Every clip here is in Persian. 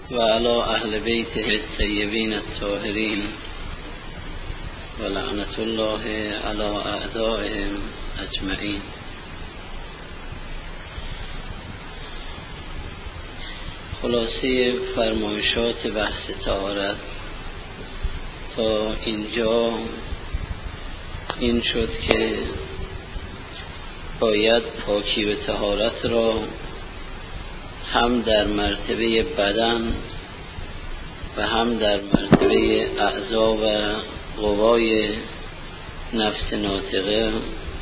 و علی اهل بیته الطیبین الطاهرین و لعنت الله علی اعدائهم اجمعین. خلاصه فرمایشات بحث طهارت تا اینجا این شد که باید پاکی و طهارت را هم در مرتبه بدن و هم در مرتبه اعضا و قوای نفس ناطقه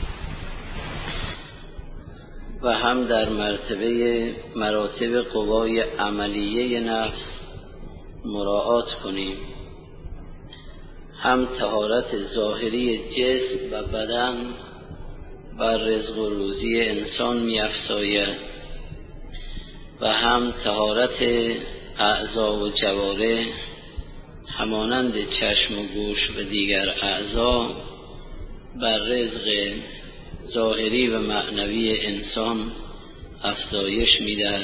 و هم در مراتب قوای عملیه نفس مراعات کنیم. هم طهارت ظاهری جسم و بدن بر رزق و روزی انسان می‌افزاید و هم طهارت اعضا و جوارح همانند چشم و گوش و دیگر اعضا بر رزق ظاهری و معنوی انسان افزایش می‌دهد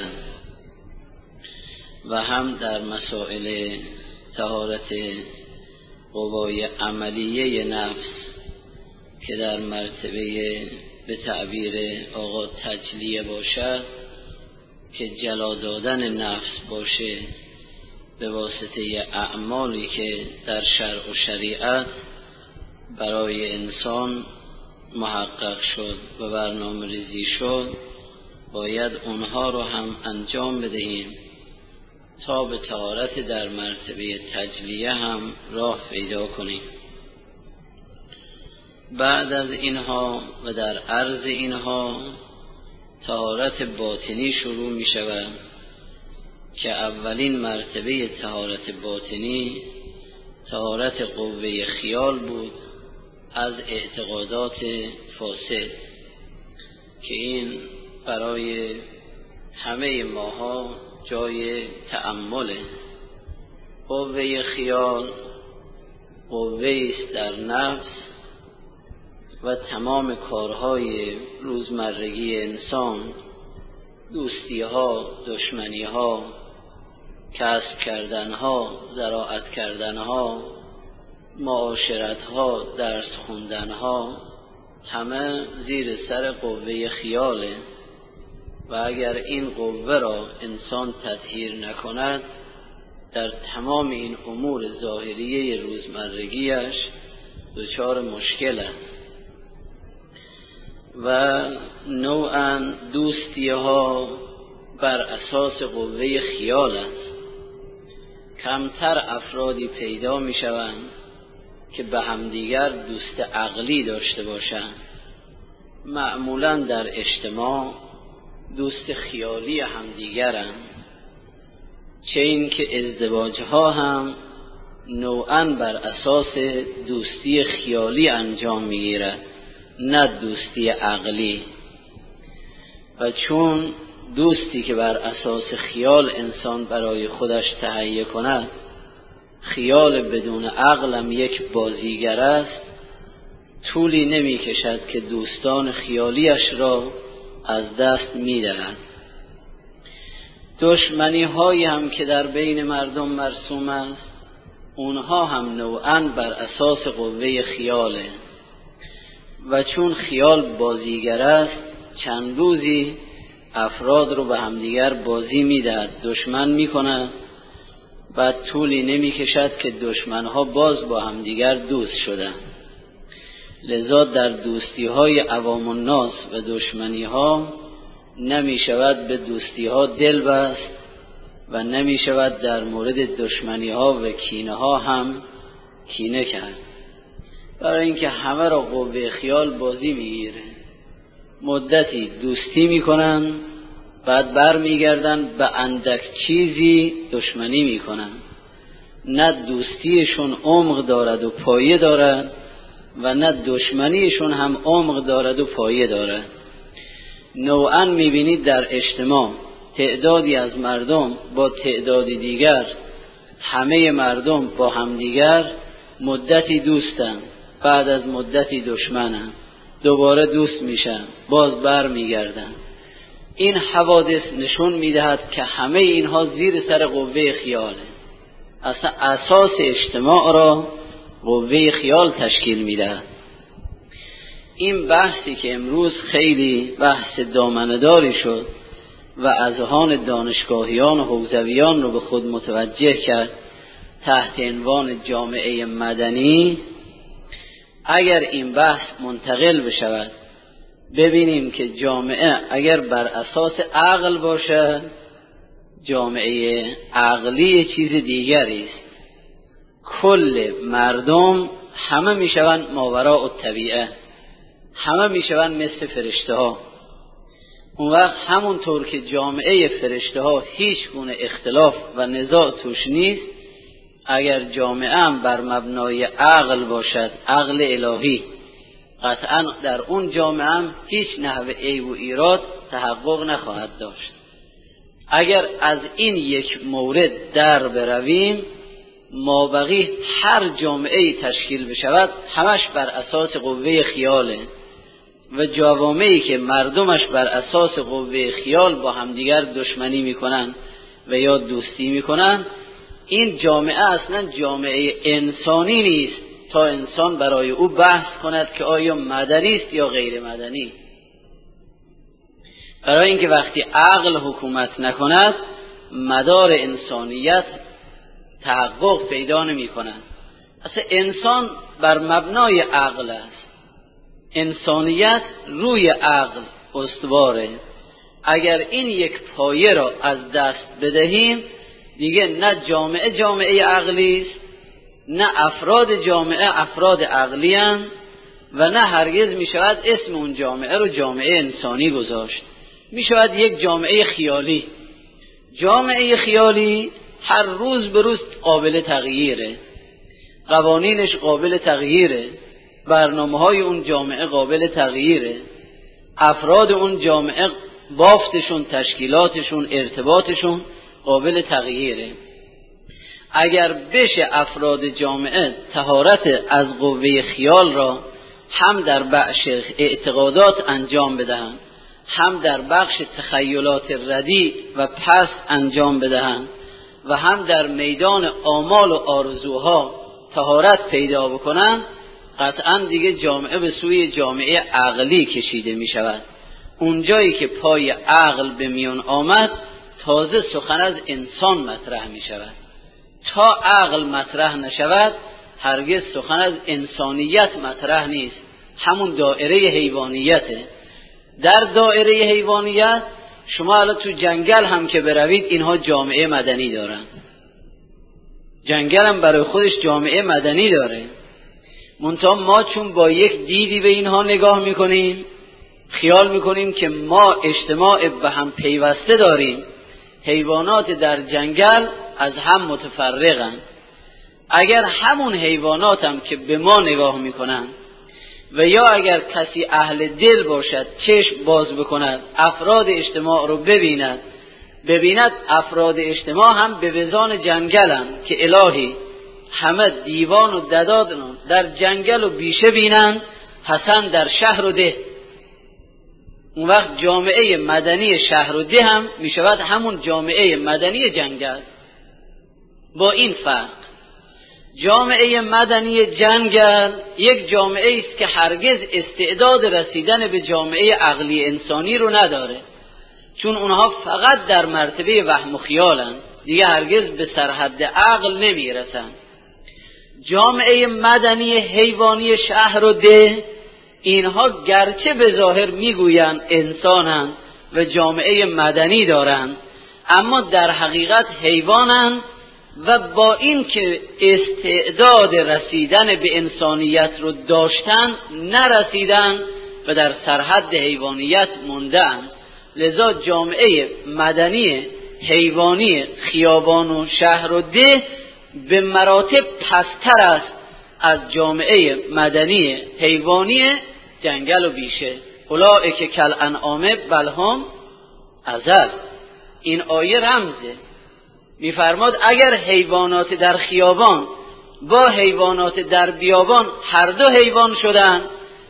و هم در مسائل طهارت قوای عملیه نفس که در مرتبه به تعبیر آقا تجلیه باشد که جلا دادن نفس باشه به واسطه اعمالی که در شرع و شریعت برای انسان محقق شد و برنامه ریزی شد، باید اونها رو هم انجام بدهیم تا به طهارت در مرتبه تجلیه هم راه پیدا کنیم. بعد از اینها و در عرض اینها طهارت باطنی شروع می شود که اولین مرتبه طهارت باطنی طهارت قوه خیال بود از اعتقادات فاسد که این برای همه ماها جای تأمله. قوه خیال قوه است در نفس و تمام کارهای روزمرگی انسان، دوستی‌ها، دشمنی‌ها، کسب کردن‌ها، زراعت کردن‌ها، معاشرت‌ها، درس خوندن‌ها، همه زیر سر قوه خیاله و اگر این قوه را انسان تطهیر نکند در تمام این امور ظاهریه روزمرگیش دچار مشکل است و نوعاً دوستی‌ها بر اساس قوه خیال است. کمتر افرادی پیدا می‌شوند که به همدیگر دوست عقلی داشته باشند. معمولاً در اجتماع دوست خیالی همدیگرند، چه این که ازدواج‌ها هم نوعاً بر اساس دوستی خیالی انجام می‌گیرد نه دوستی عقلی. و چون دوستی که بر اساس خیال انسان برای خودش تهیه کند خیال بدون عقلم یک بازیگر است، طولی نمی کشد که دوستان خیالیش را از دست می دهد. دشمنی هایی هم که در بین مردم مرسوم است اونها هم نوعاً بر اساس قوه خیاله و چون خیال بازیگر است چند روزی افراد رو به همدیگر بازی میدهد، دشمن میکند، بعد طولی نمی کشد که دشمنها باز با همدیگر دوست شدند. لذا در دوستی های عوام الناس و دشمنی ها نمی شود به دوستی ها دل بست و نمی شود در مورد دشمنی ها و کینه ها هم کینه کرد، برای اینکه همه را قوه خیال بازی میگیره. مدتی دوستی میکنن بعد بر میگردن به اندک چیزی دشمنی میکنن. نه دوستیشون عمق دارد و پایه دارد و نه دشمنیشون هم عمق دارد و پایه دارد. نوعاً میبینید در اجتماع تعدادی از مردم با تعدادی دیگر، همه مردم با همدیگر مدتی دوستن، بعد از مدتی دشمنن، دوباره دوست میشن، باز بر میگردن. این حوادث نشون میدهد که همه اینها زیر سر قوه خیاله. اصلا اساس اجتماع را قوه خیال تشکیل میدهد. این بحثی که امروز خیلی بحث دامنه‌داری شد و اذهان دانشگاهیان و حوزویان رو به خود متوجه کرد تحت عنوان جامعه مدنی، اگر این بحث منتقل بشود ببینیم که جامعه اگر بر اساس عقل باشه، جامعه عقلی چیز دیگری است. کل مردم همه میشوند ماوراء الطبیعه، همه میشوند مثل فرشته ها. اون وقت همونطور که جامعه فرشته ها هیچ گونه اختلاف و نزاع توش نیست، اگر جامعه هم بر مبنای عقل باشد، عقل الهی، قطعا در اون جامعه هم هیچ نحوه عیب و ایراد تحقق نخواهد داشت. اگر از این یک مورد در برویم، مابقی هر جامعه تشکیل بشود همش بر اساس قوه خیاله و جوامعی که مردمش بر اساس قوه خیال با همدیگر دشمنی میکنن و یا دوستی میکنن، این جامعه اصلا جامعه انسانی نیست تا انسان برای او بحث کند که آیا مدنی است یا غیر مدنی. برای اینکه وقتی عقل حکومت نکند مدار انسانیت تحقق پیدا نمی کند. اصلا انسان بر مبنای عقل است، انسانیت روی عقل استواره. اگر این یک پایه را از دست بدهیم دیگه نه جامعه جامعه عقلی است، نه افراد جامعه افراد عقلی اند و نه هرگز می شود اسم اون جامعه رو جامعه انسانی گذاشت. می شود یک جامعه خیالی. جامعه خیالی هر روز به روز قابل تغییره، قوانینش قابل تغییره، برنامه‌های اون جامعه قابل تغییره، افراد اون جامعه بافتشون، تشکیلاتشون، ارتباطشون قابل تغییره. اگر بشه افراد جامعه طهارت از قوه خیال را هم در بخش اعتقادات انجام بدهند، هم در بخش تخیلات ردیع و پست انجام بدهند و هم در میدان آمال و آرزوها طهارت پیدا بکنند، قطعا دیگه جامعه به سوی جامعه عقلی کشیده می شود. اونجایی که پای عقل به میان آمد تازه سخن از انسان مطرح می شود. تا عقل مطرح نشود هرگز سخن از انسانیت مطرح نیست، همون دایره حیوانیته. در دایره حیوانیت شما الان تو جنگل هم که بروید اینها جامعه مدنی دارن، جنگل هم برای خودش جامعه مدنی داره. منتها ما چون با یک دیدی به اینها نگاه میکنیم، خیال میکنیم که ما اجتماع به هم پیوسته داریم، حیوانات در جنگل از هم متفرقن. اگر همون حیوانات هم که به ما نگاه میکنن و یا اگر کسی اهل دل باشد چشم باز بکند افراد اجتماع رو ببیند افراد اجتماع هم به وزان جنگلن که الهی همه دیوان و ددادن در جنگل و بیشه بینند، حسن در شهر و ده. اون وقت جامعه مدنی شهر و ده هم می شود همون جامعه مدنی جنگل. با این فرق جامعه مدنی جنگل یک جامعه است که هرگز استعداد رسیدن به جامعه عقلی انسانی رو نداره، چون اونها فقط در مرتبه وهم و خیالن، دیگه هرگز به سرحد عقل نمیرسن. جامعه مدنی حیوانی شهر و ده اینها گرچه به ظاهر میگویند انسانن و جامعه مدنی دارند، اما در حقیقت حیوانن و با این که استعداد رسیدن به انسانیت رو داشتن نرسیدن و در سرحد حیوانیت موندن. لذا جامعه مدنی حیوانی خیابان و شهر و ده به مراتب پستر است از جامعه مدنی حیوانی جنگل و بیشه. اولئک کالانعام بل هم اضل. این آیه رمزه، میفرماد اگر حیوانات در خیابان با حیوانات در بیابان هر دو حیوان شدن،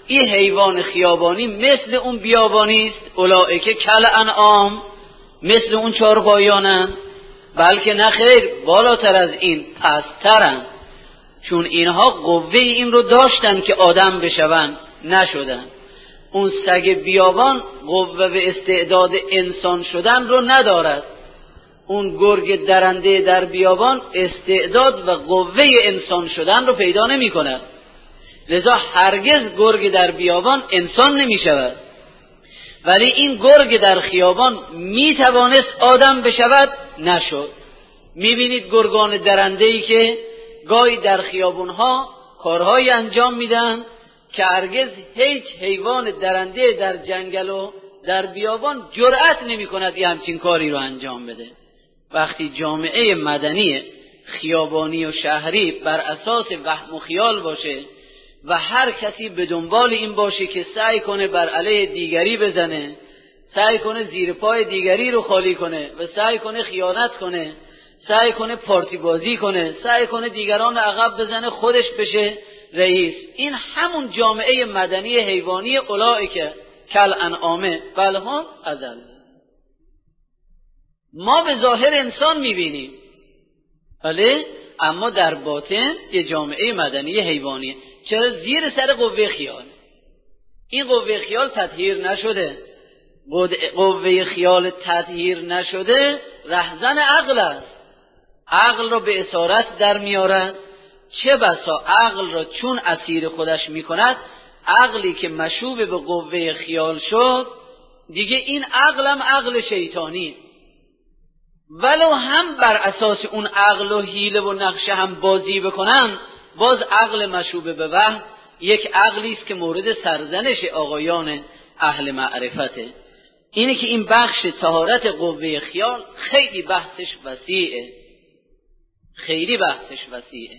این حیوان خیابانی مثل اون بیابانی است، اولئک کالانعام، مثل اون چارپایانن، بلکه نه خیر، بالاتر از این، پسترن، چون اینها قوه این رو داشتن که آدم بشون، نشدن. اون سگ بیابان قوه و استعداد انسان شدن رو ندارد، اون گرگ درنده در بیابان استعداد و قوه انسان شدن رو پیدا نمی کند، لذا هرگز گرگ در بیابان انسان نمی شود. ولی این گرگ در خیابان می توانست آدم بشود، نشد. می بینید گرگان درنده‌ای که گاهی در خیابونها کارهای انجام میدن که هرگز هیچ حیوان درنده در جنگل و در بیابان جرأت نمی کند یه همچین کاری رو انجام بده. وقتی جامعه مدنی خیابانی و شهری بر اساس وهم و خیال باشه و هر کسی به دنبال این باشه که سعی کنه بر علیه دیگری بزنه، سعی کنه زیر پای دیگری رو خالی کنه و سعی کنه خیانت کنه، سعی کنه پارتی بازی کنه، سعی کنه دیگران عقب بزنه، خودش بشه رئیس، این همون جامعه مدنی حیوانی اولئک کالانعام بل هم اضل. ما به ظاهر انسان میبینیم، بله، اما در باطن یه جامعه مدنی حیوانی. چرا؟ زیر سر قوه خیال. این قوه خیال تطهیر نشده. قوه خیال تطهیر نشده رهزن عقل است. عقل را به اسارت در میارد. چه بسا عقل را چون اسیر خودش میکند، عقلی که مشوب به قوه خیال شد، دیگه این عقل هم عقل شیطانی، ولو هم بر اساس اون عقل و حیله و نقشه هم بازی بکنن، باز عقل مشوب به وهم یک عقلی است که مورد سرزنش آقایان اهل معرفته. اینه که این بخش طهارت قوه خیال خیلی بحثش وسیعه، خیلی بحثش وسیعه.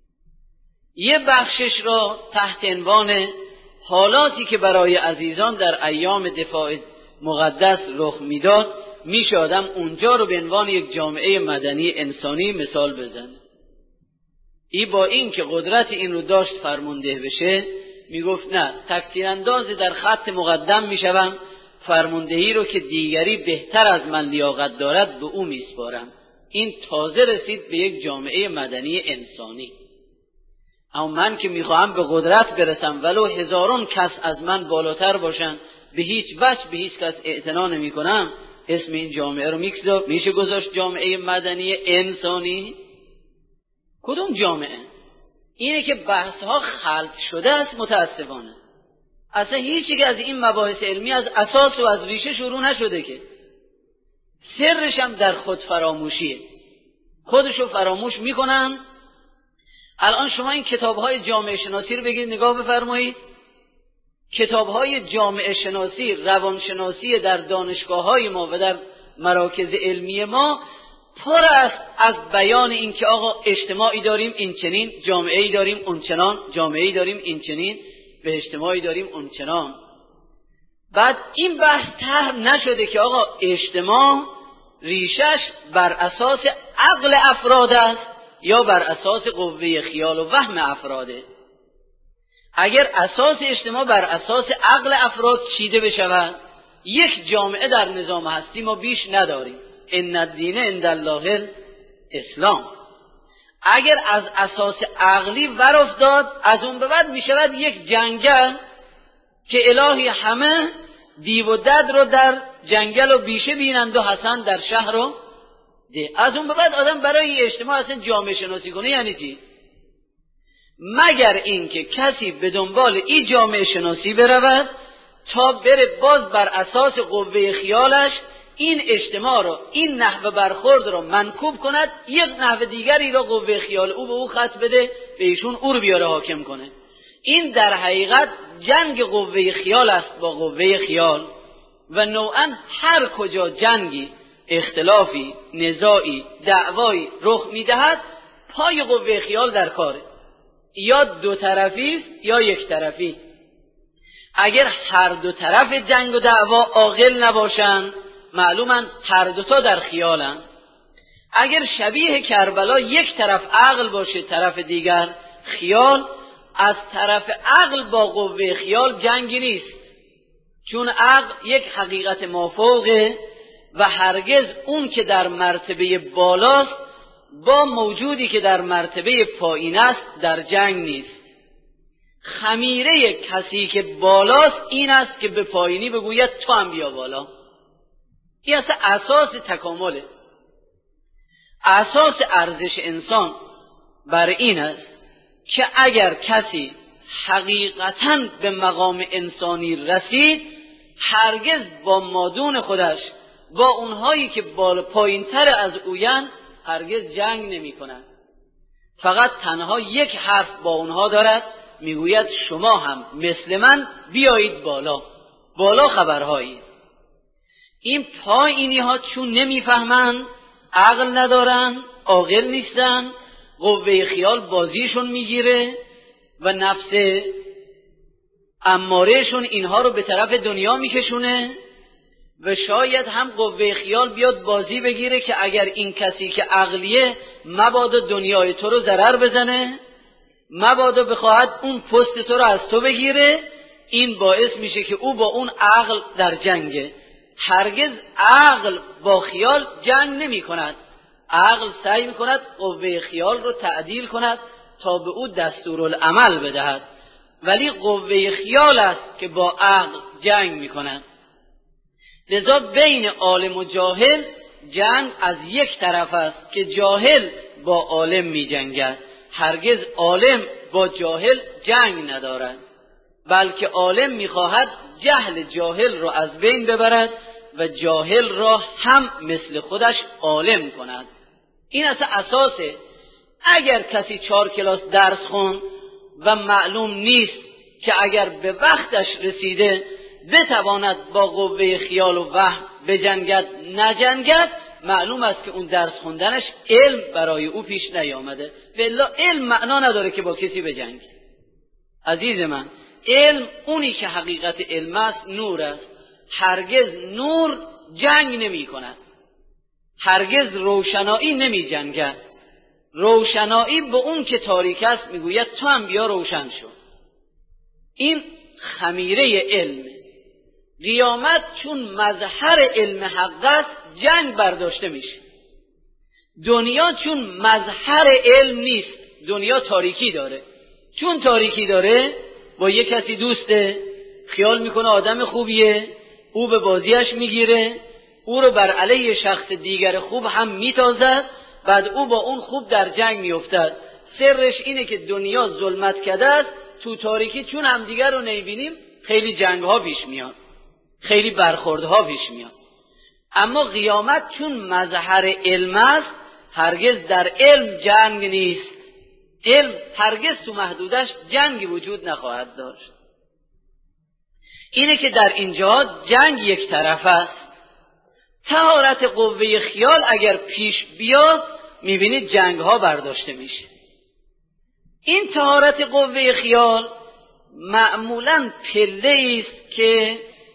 یه بخشش را تحت عنوان حالاتی که برای عزیزان در ایام دفاع مقدس رخ میداد، میشه آدم اونجا رو به عنوان یک جامعه مدنی انسانی مثال بزنه. این با این که قدرت این رو داشت فرمانده بشه، میگفت نه، تکتیر انداز در خط مقدم میشوم، فرماندهی رو که دیگری بهتر از من لیاقت دارد به او میسپارم. این تازه رسید به یک جامعه مدنی انسانی. اما من که میخواهم به قدرت برسم، ولو هزاران کس از من بالاتر باشن، به هیچ وجه به هیچ کس اعتنا نمی کنم، اسم این جامعه رو میشه گذاشت جامعه مدنی انسانی؟ کدوم جامعه؟ اینه که بحث ها خلط شده است متاسفانه. اصلا هیچی که از این مباحث علمی از اساس و از ریشه شروع نشده، که سرش هم در خود فراموشیه، خودشو فراموش میکنن. الان شما این کتاب‌های جامعه شناسی رو بگید نگاه بفرمایید. کتاب‌های جامعه شناسی، روانشناسی در دانشگاه‌های ما و در مراکز علمی ما پر است از بیان این که آقا اجتماعی داریم این چنین، جامعه‌ای داریم اون چنان، جامعه‌ای داریم این چنین، به اجتماعی داریم اون چنان. بعد این بحث طرح نشده که آقا اجتماع ریشش بر اساس عقل افراد است یا بر اساس قوه خیال و وهم افراده. اگر اساس اجتماع بر اساس عقل افراد چیده بشود، یک جامعه در نظام هستی ما بیش نداریم. ان الدین عند الله الاسلام. اگر از اساس عقلی ور افتاد، از اون به بعد می شود یک جنگل که الهی همه دیو و دد رو در جنگل و بیشه بینند و حسن در شهر رو ده. از اون به بعد آدم برای اجتماع اصلا جامعه شناسی کنه یعنی چی؟ مگر اینکه کسی به دنبال این جامعه شناسی برود تا بره باز بر اساس قوه خیالش این اجتماع رو، این نحوه برخورد رو منکوب کند، یک نحوه دیگری رو قوه خیال او به او خط بده، به ایشون او رو بیاره حاکم کنه. این در حقیقت جنگ قوه خیال است با قوه خیال. و نوعا هر کجا جنگی، اختلافی، نزاعی، دعوایی رخ میدهد، پای قوه خیال در کاره، یا دو طرفی است یا یک طرفی. اگر هر دو طرف جنگ و دعوا عاقل نباشند، معلوماً هر دوتا در خیالن. اگر شبیه کربلا یک طرف عقل باشه طرف دیگر خیال، از طرف عقل با قوه خیال جنگی نیست، چون عقل یک حقیقت مافوقه و هرگز اون که در مرتبه بالاست با موجودی که در مرتبه پایین است در جنگ نیست. خمیره کسی که بالاست این است که به پایینی بگوید تو هم بیا بالا. این اصلا اساس تکامله. اساس ارزش انسان بر این است که اگر کسی حقیقتاً به مقام انسانی رسید هرگز با مادون خودش، با اونهایی که بالا پایین‌تر از اوین هرگز جنگ نمی کند. فقط تنها یک حرف با اونها دارد، میگوید شما هم مثل من بیایید بالا، بالا خبرهایی. این پایینی ها چون نمیفهمن، عقل ندارن، عاقل نیستن، قوه خیال بازیشون میگیره و نفس امارهشون اینها رو به طرف دنیا میکشونه و شاید هم قوه خیال بیاد بازی بگیره که اگر این کسی که عقلیه مبادا دنیای تو رو ضرر بزنه، مبادا بخواهد اون پست تو رو از تو بگیره. این باعث میشه که او با اون عقل در جنگه. هرگز عقل با خیال جنگ نمی کند. عقل سعی می کند قوه خیال رو تعدیل کند تا به او دستورالعمل بدهد، ولی قوه خیال است که با عقل جنگ می کند. لذا بین عالم و جاهل جنگ از یک طرف است که جاهل با عالم می جنگد. هرگز عالم با جاهل جنگ ندارد، بلکه عالم می خواهد جهل جاهل را از بین ببرد و جاهل را هم مثل خودش عالم کند. این اصلا اساسه. اگر کسی 4 کلاس درس خون و معلوم نیست که اگر به وقتش رسیده بتواند با قوه خیال و وهم بجنگد نجنگد، معلوم است که اون درس خوندنش علم برای او پیش نیامده. والا علم معنا نداره که با کسی بجنگه. عزیز من، علم اونی که حقیقت علم است نور است. هرگز نور جنگ نمی کند، هرگز روشنایی نمی جنگد. روشنایی به اون که تاریک است میگوید تو هم بیا روشن شو. این خمیره علم. قیامت چون مظهر علم حق است جنگ برداشته میشه. دنیا چون مظهر علم نیست، دنیا تاریکی داره. چون تاریکی داره با یک کسی دوسته، خیال میکنه آدم خوبیه، او به بازیش میگیره، او رو بر علیه شخص دیگر خوب هم میتازد، بعد او با اون خوب در جنگ میافتد. سرش اینه که دنیا ظلمت کرده است. تو تاریکی چون هم دیگر رو نمیبینیم خیلی جنگ ها پیش میاد، خیلی برخوردها پیش میاد. اما قیامت چون مظهر علم است هرگز در علم جنگ نیست. علم هرگز تو محدودش جنگی وجود نخواهد داشت. اینه که در اینجا جنگ یک طرف است. طهارت قوه خیال اگر پیش بیاد میبینید جنگ ها برداشته میشه. این طهارت قوه خیال معمولاً پله است که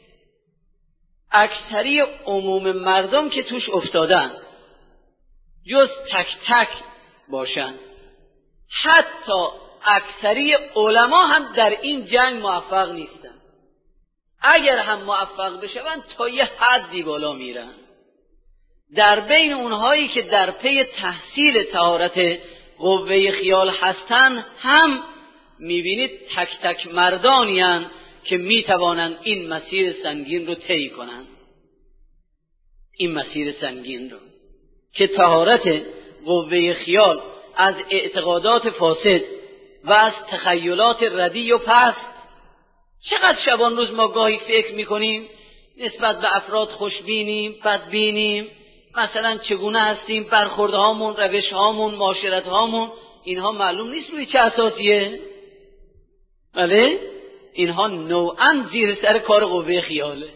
اکثری عموم مردم که توش افتادن، جز تک تک باشن، حتی اکثری علما هم در این جنگ موفق نیستن. اگر هم موفق بشن تا یه حدی بالا میرن. در بین اونهایی که در پی تحصیل طهارت قوه خیال هستن هم میبینید تک تک مردانی هستند که میتوانند این مسیر سنگین رو طی کنند. این مسیر سنگین رو که طهارت قوه خیال از اعتقادات فاسد و از تخیلات ردی و پست. چقدر شبان روز ما گاهی فکر میکنیم نسبت به افراد خوشبینیم، بدبینیم، مثلا چگونه هستیم، برخوردهامون، روشهامون، معاشرتهامون، اینها معلوم نیست روی چه اساسیه. بله اینها نوعاً زیر سر کار قوه خیاله،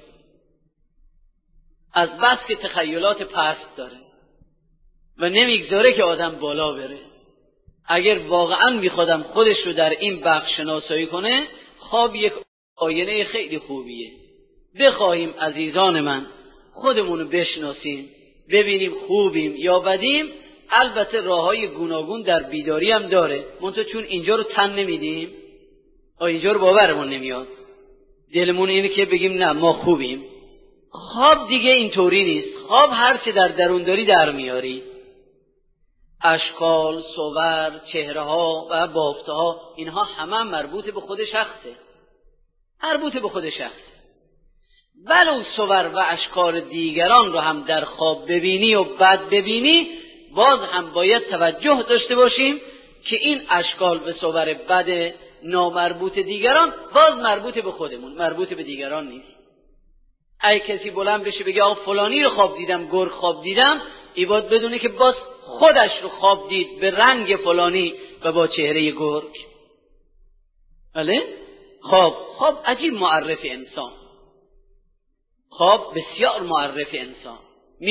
از بس که تخیلات پست داره و نمیگذاره که آدم بالا بره. اگر واقعاً میخوادم خودش رو در این بخش شناسایی کنه، خواب یک آینه خیلی خوبیه. بخواهیم عزیزان من خودمونو بشناسیم، ببینیم خوبیم یا بدیم. البته راههای گوناگون در بیداری هم داره، منتها چون اینجا رو تن نمیدیم اینجا رو باورمون نمیاد. دلمون اینه که بگیم نه ما خوبیم. خواب دیگه اینطوری نیست. خواب هر چه در درون داری در میاری. اشکال، صور، چهره ها و بافته ها، اینها همه مربوط به خود شخصه. مربوط به خود شخص. ولو صور و اشکال دیگران رو هم در خواب ببینی و بد ببینی، باز هم باید توجه داشته باشیم که این اشکال و صور بد نامربوط دیگران باز مربوط به خودمون، مربوط به دیگران نیست. اگه کسی بلند بشه بگه آقا فلانی رو خواب دیدم، گرگ خواب دیدم، این باید بدونه که باز خودش رو خواب دید به رنگ فلانی و با چهره گرگ. بله؟ خواب عجیب معرف انسان. خواب بسیار معرف انسان.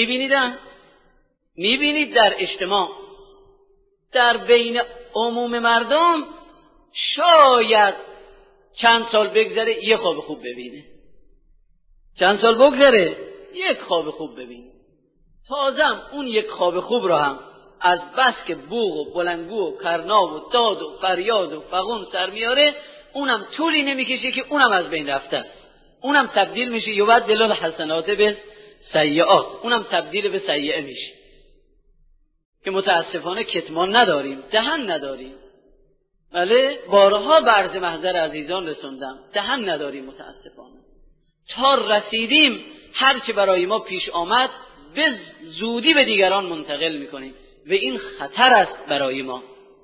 میبینید در اجتماع، در بین عموم مردم شاید چند سال بگذره یه خواب خوب ببینه، چند سال بگذره یک خواب خوب ببینه. تازم اون یک خواب خوب رو هم از بس که بوق و بلنگو و کرنا و داد و فریاد و فغون سر میاره، اونم طولی نمیکشه که اونم از بین رفته، اونم تبدیل میشه یبدل الحسنات به سیئات، اونم تبدیل به سیئه میشه. که متاسفانه کتمان نداریم، دهن نداریم. بله، بارها به عرض محضر عزیزان رسوندم، دهن نداریم متاسفانه. تا رسیدیم هر چه برای ما پیش آمد به زودی به دیگران منتقل میکنیم و این خطر است برای ما.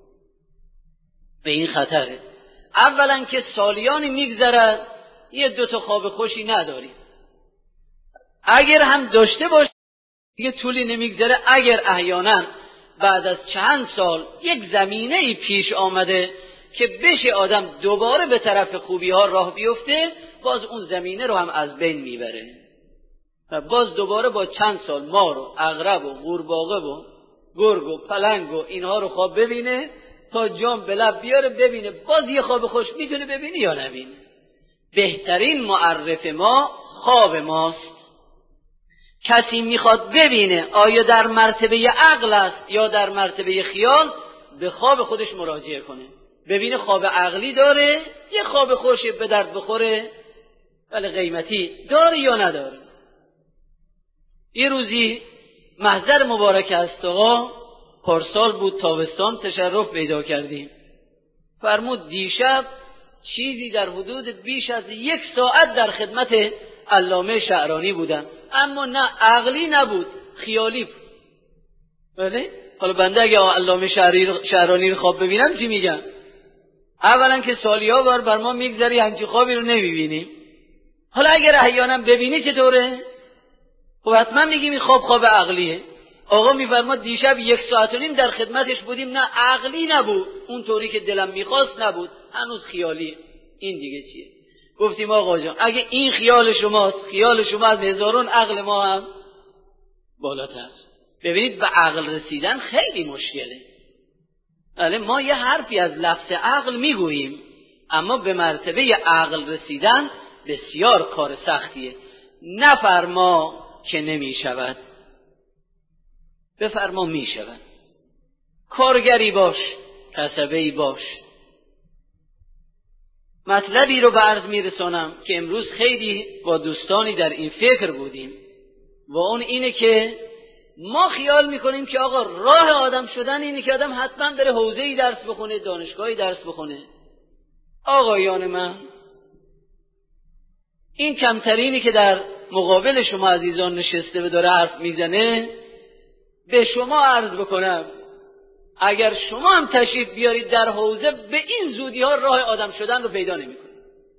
و این خطره. اولا که سالیانی میگذرد یه دوتا خواب خوشی نداریم. اگر هم داشته باشه دیگه طولی نمیگذره. اگر احیانا بعد از چند سال یک زمینه ای پیش آمده که بشه آدم دوباره به طرف خوبی ها راه بیفته، باز اون زمینه رو هم از بین میبره و باز دوباره با چند سال مار و عقرب و قورباغه و گرگ و پلنگ و اینها رو خواب ببینه تا جام به لب بیاره، ببینه باز یه خواب خوش میتونه ببینه یا نبینه. بهترین معرف ما خواب ماست. کسی میخواد ببینه آیا در مرتبه عقل است یا در مرتبه خیال، به خواب خودش مراجعه کنه، ببینه خواب عقلی داره، یه خواب خوش به درد بخوره ولی قیمتی داره یا نداره. یه روزی محضر مبارک است آقا، پارسال بود تابستان، تشرف پیدا کردیم. فرمود دیشب چیزی در حدود بیش از 1 ساعت در خدمت علامه شعرانی بودم، اما نه عقلی نبود، خیالی بود. بله؟ حالا بنده اگه علامه شعرانی رو خواب ببینم چی میگم؟ اولا که سالی‌ها بر ما میگذری همچین خوابی رو نمیبینیم. حالا اگر احیانا ببینی چطوره؟ خب حتما میگیم این خواب عقلیه. آقا میفرماد دیشب 1 ساعت و نیم در خدمتش بودیم، نه عقلی نبود، اونطوری که دلم میخواست نبود، هنوز خیالیه. این دیگه چیه؟ گفتیم آقا جان اگه این خیال شماست، خیال شما از هزاران عقل ما هم بالاتر. ببینید به عقل رسیدن خیلی مشکله. بله، ما یه حرفی از لفظ عقل میگوییم، اما به مرتبه عقل رسیدن بسیار کار سختیه. نفرما که نمیشود، بفرما میشود. کارگری باش، کسبه‌ای باش. مطلبی رو به عرض میرسانم که امروز خیلی با دوستانی در این فکر بودیم و اون اینه که ما خیال میکنیم که آقا راه آدم شدن اینه که آدم حتما بره حوزه‌ای درس بخونه، دانشگاهی درس بخونه. آقایان من، این کمترینی که در مقابل شما عزیزان نشسته و داره حرف میزنه، به شما عرض بکنم اگر شما هم تشریف بیارید در حوزه، به این زودی ها راه آدم شدن رو پیدا نمی کنید.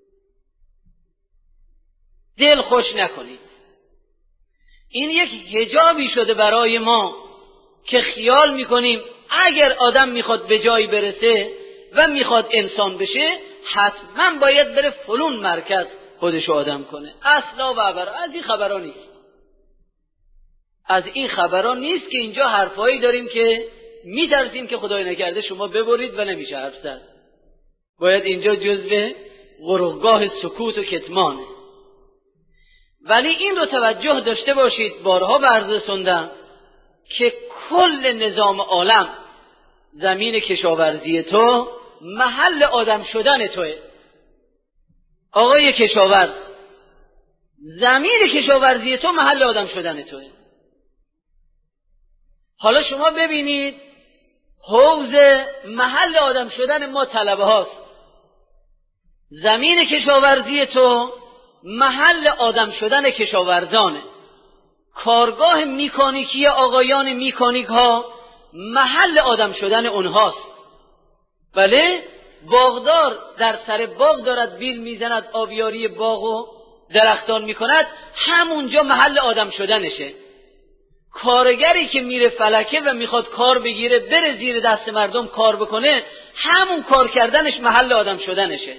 دل خوش نکنید. این یک حجابی شده برای ما که خیال میکنیم اگر آدم میخواد به جایی برسه و میخواد انسان بشه، حتما باید بره فلون مرکز خودشو آدم کنه. اصلا و ابدا از این خبران نیست. از این خبران نیست که اینجا حرفایی داریم که میترسیم که خدای نکرده شما ببرید و نمیشه حرف زد. باید اینجا جزو قرارگاه سکوت و کتمانه. ولی این رو توجه داشته باشید، بارها به عرض رسوندم که کل نظام عالم، زمین کشاورزی تو محل آدم شدن توه. آقای کشاورز، ضمیر کشاورزی تو محل آدم شدن توه. حالا شما ببینید حوض محل آدم شدن ما طلبه هاست. ضمیر کشاورزی تو محل آدم شدن کشاورزانه. کارگاه میکانیکی آقایان میکانیک ها محل آدم شدن اونهاست. بله، باغدار در سر باغ دارد بیل میزند، آبیاری باغ و درختان میکند، همونجا محل آدم شدنشه. کارگری که میره فلکه و میخواد کار بگیره بره زیر دست مردم کار بکنه، همون کار کردنش محل آدم شدنشه.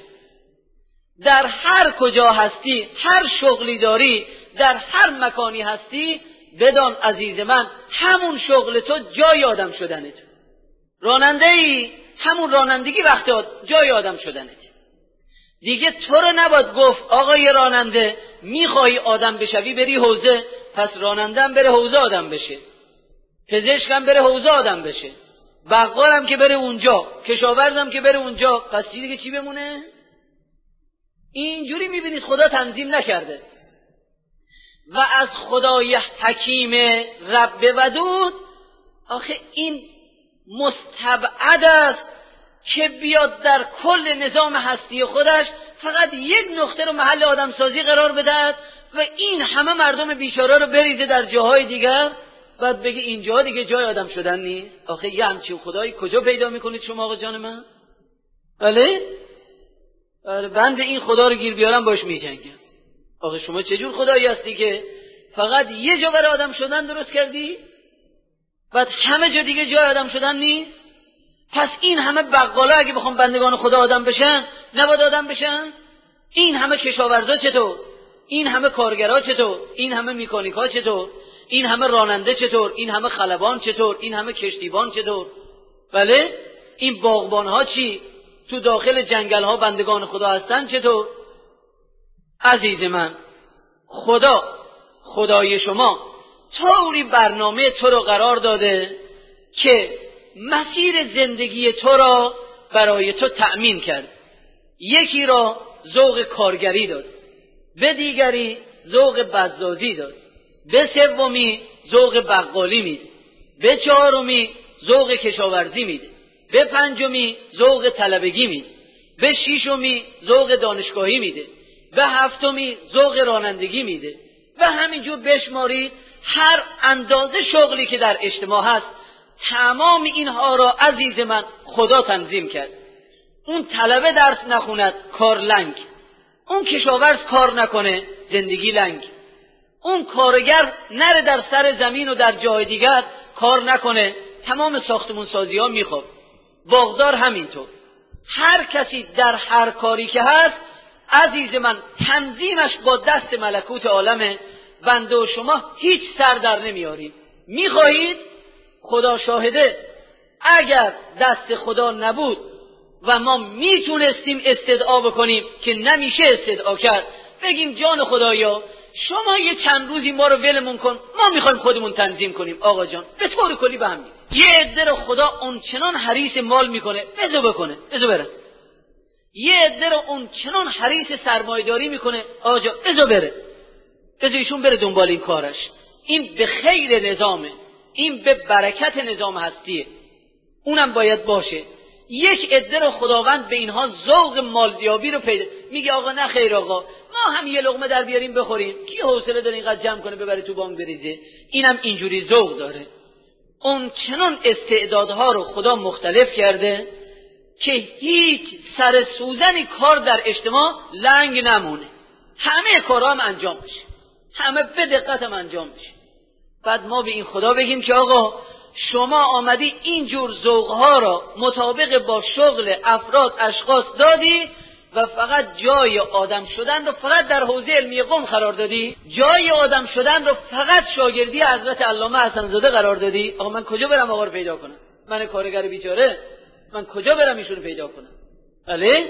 در هر کجا هستی، هر شغلی داری، در هر مکانی هستی، بدان عزیز من همون شغل تو جای آدم شدنت. راننده ای، همون رانندگی وقت جای آدم شدنت. دیگه تو رو نباید گفت آقای راننده میخوای آدم بشوی بری حوزه، پس رانندم بره حوزه آدم بشه، پزشکم بره حوزه آدم بشه، بقالم که بره اونجا، کشاورزم که بره اونجا، پس دیگه چی بمونه؟ اینجوری میبینید خدا تنظیم نکرده. و از خدای حکیم رب ودود، آخه این مستبعد است که بیاد در کل نظام هستی خودش فقط یک نقطه رو محل آدم سازی قرار بدهد و این همه مردم بیچاره رو بریزه در جاهای دیگر، بعد بگه اینجا دیگه جای آدم شدن نیست. آخه یه همچین خدایی کجا پیدا میکنید شما آقا جان من؟ بله؟ بند این خدا رو گیر بیارم باش میجنگم. آخه شما چجور خدایی هستی که فقط یه جا برای آدم شدن درست کردی، بعد همه جا دیگه جای آدم شدن نیست؟ پس این همه بقالا اگه بخوام بندگان خدا آدم بشن نباید آدم بشن؟ این همه کشاورزا چطور؟ این همه کارگرا چطور؟ این همه میکانیکا چطور؟ این همه راننده چطور؟ این همه خلبان چطور؟ این همه کشتیبان چطور؟ بله؟ این باغبان ها چی؟ تو داخل جنگل ها بندگان خدا هستن چطور؟ عزیز من، خدای شما طوری برنامه تو رو قرار داده که مسیر زندگی تو را برای تو تأمین کرد. یکی را ذوق کارگری داد، به دیگری ذوق بزازی داد، به سومی ذوق بقالی میده، به چهارمی ذوق کشاورزی میده، به پنجمی ذوق طلبگی میده، به ششمی ذوق دانشگاهی میده، به هفتمی ذوق رانندگی میده و همینجور بشمارید. هر اندازه شغلی که در اجتماع هست تمام اینها را عزیز من خدا تنظیم کرد. اون طلبه درس نخوند کار لنگ، اون کشاورز کار نکنه زندگی لنگ، اون کارگر نره در سر زمین و در جای دیگر کار نکنه، تمام ساختمون سازی ها میخواد. باغدار همینطور. هر کسی در هر کاری که هست عزیز من تنظیمش با دست ملکوت عالمه. بنده و شما هیچ سر در نمیاریم. میخواهید؟ خدا شاهده اگر دست خدا نبود و ما میتونستیم استدعا بکنیم که نمیشه استدعا کرد، بگیم جان خدایا شما یه چند روزی ما رو ولمون کن، ما میخوایم خودمون تنظیم کنیم. آقا جان به طور کلی به هم میگه یه عده رو خدا اونچنان حریص مال میکنه بذار بکنه، بذار بره. یه عده رو اونچنان حریص سرمایه‌داری میکنه آقا جان بذار بره، بذار ایشون بره دنبال این کارش. این به خیر نظامه، این به برکت نظام هستیه، اونم باید باشه. یک عده رو خداوند به اینها ذوق مالزیابی رو پیدا میگه آقا نه خیر آقا ما هم یه لقمه در بیاریم بخوریم، کی حوصله داره اینقدر جمع کنه ببره تو بانک بریزه؟ اینم اینجوری ذوق داره. اون چنان استعدادها رو خدا مختلف کرده که هیچ سر سوزنی کار در اجتماع لنگ نمونه، همه کارا هم انجام بشه، همه به دقت هم انجام بشه. بعد ما به این خدا بگیم که آقا شما آمدی اینجور ذوقها را مطابق با شغل افراد اشخاص دادی و فقط جای آدم شدن رو فقط در حوزه علمی قم قرار دادی، جای آدم شدن رو فقط شاگردی حضرت علامه حسن زاده قرار دادی. آقا من کجا برم آقا رو پیدا کنم؟ من کارگر بیچاره من کجا برم ایشون رو پیدا کنم؟ بله،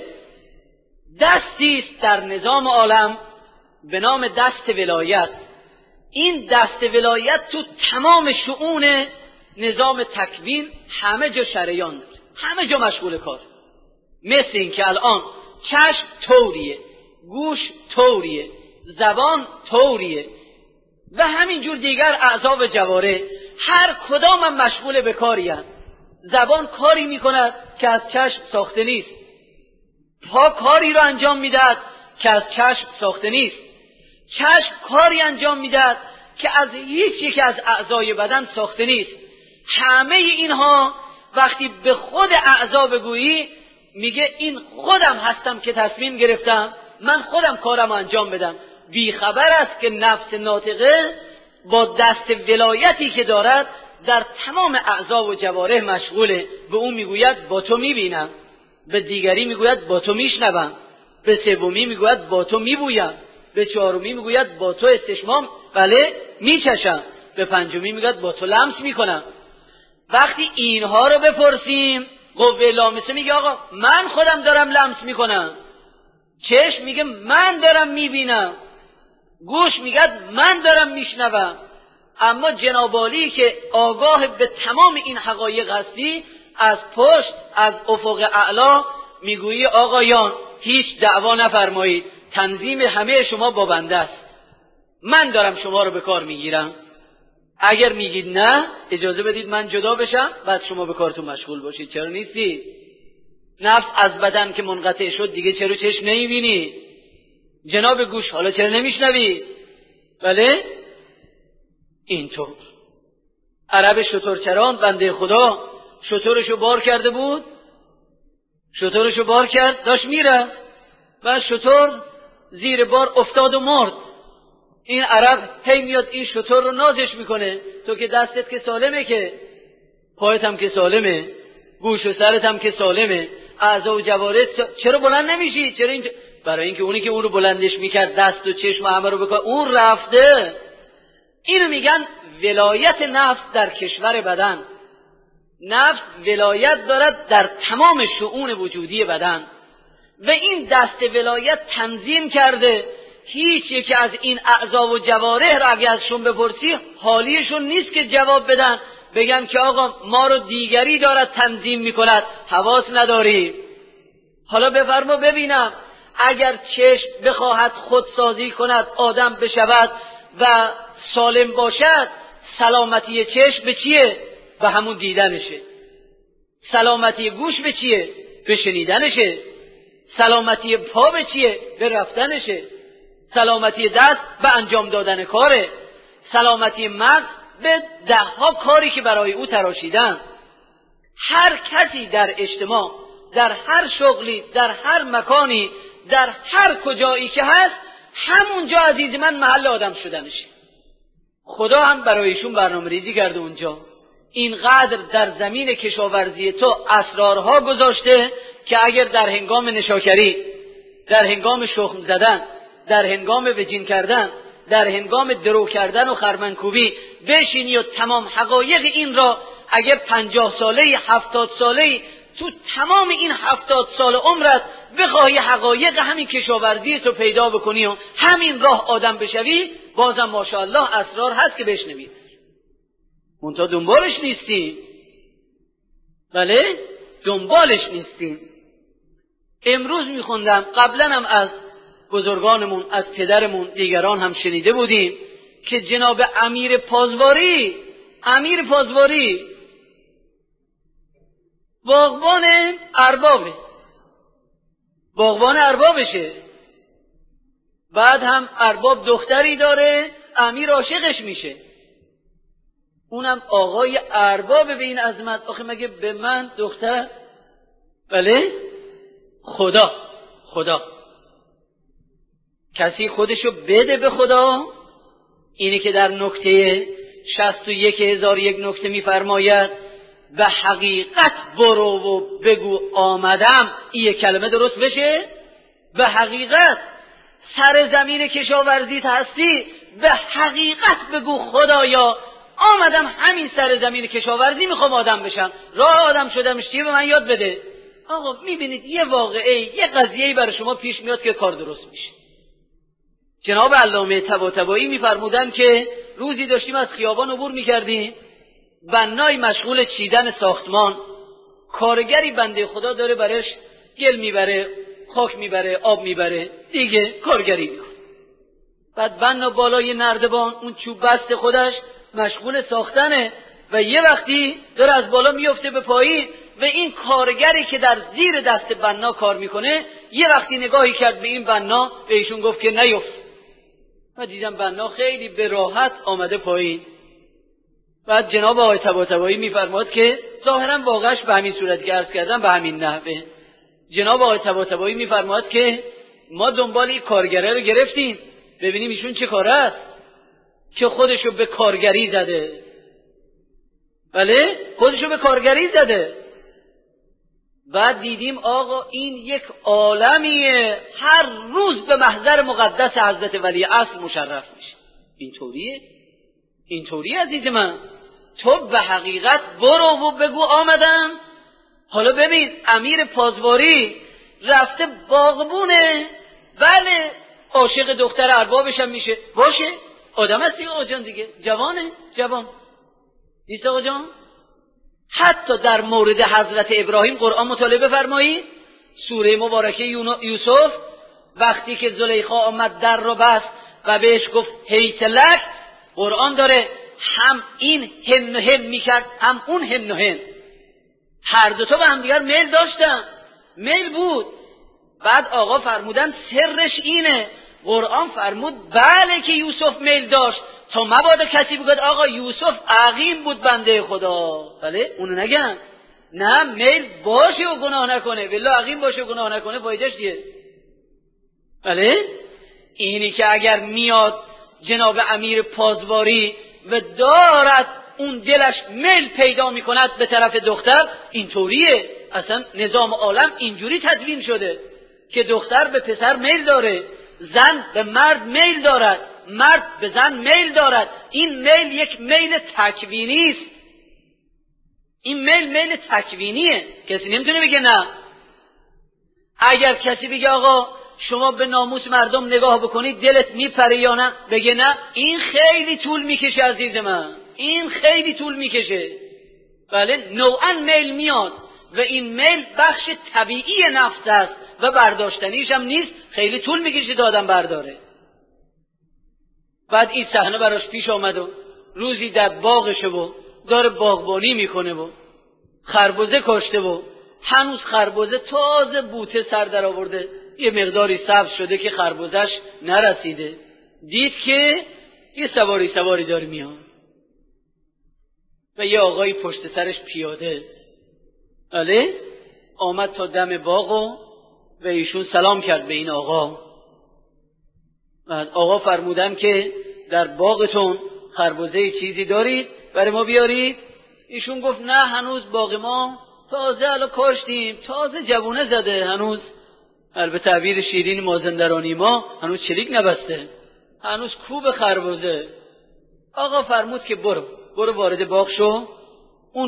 دستی است در نظام عالم به نام دست ولایت. این دست ولایت تو تمام شؤون نظام تکوین همه جا شریان داره، همه جا مشغول کار. مثل این که الان چشم طوریه، گوش طوریه، زبان طوریه و همینجور دیگر اعضا و جوارح هر کدام هم مشغول به کاری هست. زبان کاری میکند که از چشم ساخته نیست، پا کاری رو انجام میدهد که از چشم ساخته نیست، چشم کاری انجام میدهد که از هیچ یک از اعضای بدن ساخته نیست. همه اینها وقتی به خود اعضا بگویی میگه این خودم هستم که تصمیم گرفتم من خودم کارم انجام بدم. بیخبر است که نفس ناطقه با دست ولایتی که دارد در تمام اعضا و جوارح مشغوله. به اون میگوید با تو میبینم، به دیگری میگوید با تو میشنوم، به سومی میگوید با تو میبویم، به چهارمی میگوید با تو استشمام میچشم، به پنجمی میگوید با تو لمس میکنم. وقتی اینها رو بپرسیم قوه لامسه میگه آقا من خودم دارم لمس میکنم، چشم میگه من دارم میبینم، گوش میگه من دارم میشنوم. اما جناب عالی که آگاه به تمام این حقایق هستی از پشت از افق اعلا میگویی آقایان هیچ دعوا نفرمایید، تنظیم همه شما با بنده است، من دارم شما رو به کار میگیرم. اگر میگید نه اجازه بدید من جدا بشم بعد شما به کارتون مشغول باشید. چرا نیستی؟ نفس از بدن که منقطع شد دیگه چرا چشم نمیبینی؟ جناب گوش حالا چرا نمیشنوی؟ بله اینطور. عرب شترچران بنده خدا شترشو بار کرده بود، شترشو بار کرد داشت میره و شتر زیر بار افتاد و مرد. این عرب هی میاد این شتر رو نازش میکنه، تو که دستت که سالمه، که پایت هم که سالمه، گوش و سرت هم که سالمه، اعضا و جوارح چرا بلند نمیشی؟ چرا این؟ برای اینکه اونی که اون رو بلندش میکرد دست و چشم و همه رو بکن اون رفته. اینو میگن ولایت نفس در کشور بدن. نفس ولایت دارد در تمام شؤون وجودی بدن و این دست ولایت تنظیم کرده. هیچ یکی از این اعضا و جوارح را اگه ازشون بپرسی حالیشون نیست که جواب بدن، بگن که آقا ما رو دیگری دارد تنظیم میکند، حواس نداری. حالا بفرما ببینم اگر چشم بخواهد خودسازی کند آدم بشود و سالم باشد، سلامتی چشم به چیه؟ به همون دیدنشه. سلامتی گوش به چیه؟ به شنیدنشه. سلامتی پا به چیه؟ به رفتنشه. سلامتی دست به انجام دادن کاره. سلامتی مغز به 10 کاری که برای او تراشیدن. هر کسی در اجتماع، در هر شغلی، در هر مکانی، در هر کجایی که هست، همونجا عزیز من محل آدم شدنشه. خدا هم برایشون برنامه ریزی کرده اونجا. اینقدر در زمین کشاورزی تو اسرارها گذاشته که اگر در هنگام نشاکری، در هنگام شخم زدن، در هنگام وجین کردن، در هنگام درو کردن و خرمنکوبی بشینی و تمام حقایق این را اگر 50 ساله 70 ساله تو تمام این 70 سال عمرت بخواهی حقایق همین کشاورزی تو پیدا بکنی و همین راه آدم بشوی، بازم ماشاءالله اسرار هست که بشنوی. منتها دنبالش نیستی. بله دنبالش نیستی. امروز میخوندم، قبلا هم از بزرگانمون، از پدرمون، دیگران هم شنیده بودیم که جناب امیر پازواری باغبان اربابشه. بعد هم ارباب دختری داره، امیر عاشقش میشه، اونم آقای ارباب به این عظمت. آخه مگه به من دختر؟ بله خدا کسی خودشو بده به خدا. اینی که در نکته 61,001 نکته میفرماید به حقیقت برو و بگو آمدم، این کلمه درست بشه؟ به حقیقت سر زمین کشاورزیت هستی، به حقیقت بگو خدایا آمدم همین سر زمین کشاورزی میخوام آدم بشم، راه آدم شدمش چیه به من یاد بده. آقا میبینید یه واقعه، یه قضیه‌ای برای شما پیش میاد که کار درست میشه. جناب علامه طباطبایی میفرمودن که روزی داشتیم از خیابان عبور میکردیم، بنای مشغول چیدن ساختمان، کارگری بنده خدا داره برش گل میبره، خاک میبره، آب میبره، دیگه کارگری میکنه. بعد بنا بالای نردبان اون چوب بست خودش مشغول ساختنه و یه وقتی داره از بالا میفته به پایین و این کارگری که در زیر دست بنا کار میکنه یه وقتی نگاهی کرد به این بنا، به ایشون گفت که نیفت. و دیدم بنا خیلی به راحت آمده پایین. بعد جناب آقای طباطبایی میفرماد که ظاهرا واقعش به همین صورت که عرض کردم به همین نحوه. جناب آقای طباطبایی میفرماد که ما دنبال این کارگره رو گرفتیم ببینیم ایشون چه کاره است که خودشو به کارگری زده. بله، خودشو به کارگری زده. بعد دیدیم آقا این یک عالمیه، هر روز به محضر مقدس حضرت ولی عصر مشرف میشه. اینطوریه؟ اینطوری عزیز من. تو به حقیقت برو و بگو آمدم. حالا ببین امیر پازواری رفته باغبونه، بله عاشق دختر اربابش هم میشه، باشه آدم هستی آقا جان دیگه، جوانه، جوان نیست آقا جان. حتی در مورد حضرت ابراهیم قرآن مطالعه بفرمایید، سوره مبارکه یوسف، وقتی که زلیخا آمد در رو بست و بهش گفت هیت لک، قرآن داره هم این هن و هن میکرد هم اون هن و هن، هر دوتا به هم دیگر میل داشتن، میل بود. بعد آقا فرمودن سرش اینه، قرآن فرمود بله که یوسف میل داشت، تا مبادا کسی بگد آقا یوسف عقیم بود بنده خدا. بله اونو نگن، نه میل باشه و گناه نکنه، بالله عقیم باشه و گناه نکنه فایدهش چیه؟ بله اینی که اگر میاد جناب امیر پازواری و دارد اون دلش میل پیدا میکند به طرف دختر، اینطوریه. اصلا نظام عالم اینجوری تدوین شده که دختر به پسر میل داره، زن به مرد میل دارد، مرد به زن میل دارد. این میل یک میل تکوینی است. این میل تکوینیه، کسی نمیتونه بگه نه. اگر کسی بگه آقا شما به ناموس مردم نگاه بکنید دلت میپره یا نه، بگه نه، این خیلی طول میکشه عزیز من، این خیلی طول میکشه. بله نوعا میل میاد و این میل بخش طبیعی نفس است و برداشتنیش هم نیست، خیلی طول میکشه تا آدم برداره. بعد این صحنه براش پیش آمد و روزی در باغشه و داره باغبانی میکنه و خربزه کاشته و هنوز خربزه تازه بوته سر در آورده، یه مقداری سبز شده که خربزهش نرسیده. دید که یه سواری داره میاد و یه آقایی پشت سرش پیاده. بله آمد تا دم باغ و ایشون سلام کرد به این آقا. بعد آقا فرمودن که در باغتون خربزه چیزی دارید برای ما بیارید؟ ایشون گفت نه هنوز باغ ما تازه الان کاشتیم، تازه جوونه زده، هنوز به تعبیر شیرین مازندرانی ما هنوز چلیک نبسته، هنوز کوب خربزه. آقا فرمود که برو وارد باغ شو، اون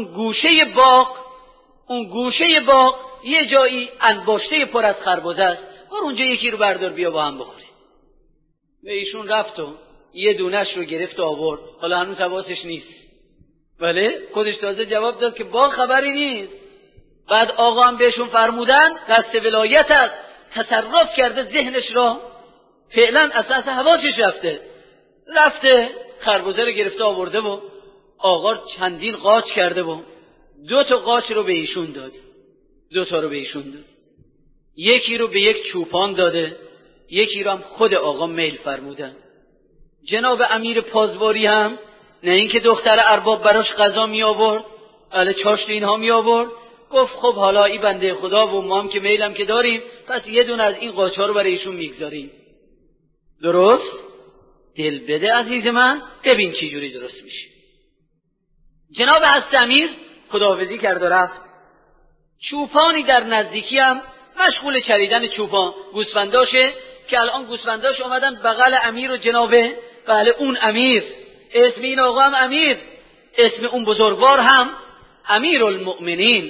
گوشه باغ یه جایی انباشته پر از خربزه است، برو اونجا یکی رو بردار بیا با هم بخوریم. و ایشون رفت و یه دونش رو گرفت و آورد، حالا هنوز حواسش نیست. بله خودش تازه جواب داد که با خبری نیست. بعد آقا هم بهشون فرمودن دست ولایت است، تصرف کرده ذهنش را، فعلا اساس حواسش رفته خربزه رو گرفته آورده و آقا چندین قاچ کرده و 2 قاچ رو به ایشون داد، 2 رو به ایشون داد، یکی رو به یک چوپان داده، یکی رو هم خود آقا میل فرمودن. جناب امیر پازواری هم نه اینکه دختر ارباب براش غذا می آورد، چاشت اینها می آورد، گفت خب حالا این بنده خدا و ما هم که میلم که داریم، پس یه دونه از این قاچ ها رو برای ایشون میگذاریم. درست؟ دل بده عزیز من، ببین چی جوری درست میشه. جناب حضرت امیر خداحافظی کرد و رفت. چوپانی در نزدیکی هم مشغول چریدن چوپان گوسفنداشه که الان گوسفنداش اومدن بغل امیر و جنابه، بله اون امیر، اسم این آقا هم امیر، اسم اون بزرگوار هم امیر المؤمنین.